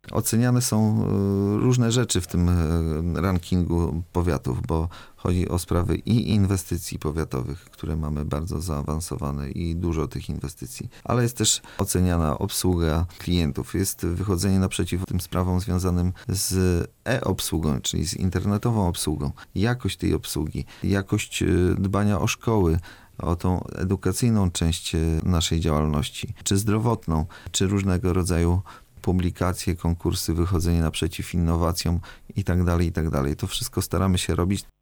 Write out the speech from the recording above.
Oceniane są różne rzeczy w tym rankingu powiatów, bo chodzi o sprawy i inwestycji powiatowych, które mamy bardzo zaawansowane i dużo tych inwestycji, ale jest też oceniana obsługa klientów, jest wychodzenie naprzeciw tym sprawom związanym z e-obsługą, czyli z internetową obsługą, jakość tej obsługi, jakość dbania o szkoły, o tą edukacyjną część naszej działalności, czy zdrowotną, czy różnego rodzaju publikacje, konkursy, wychodzenie naprzeciw innowacjom i tak dalej, i tak dalej. To wszystko staramy się robić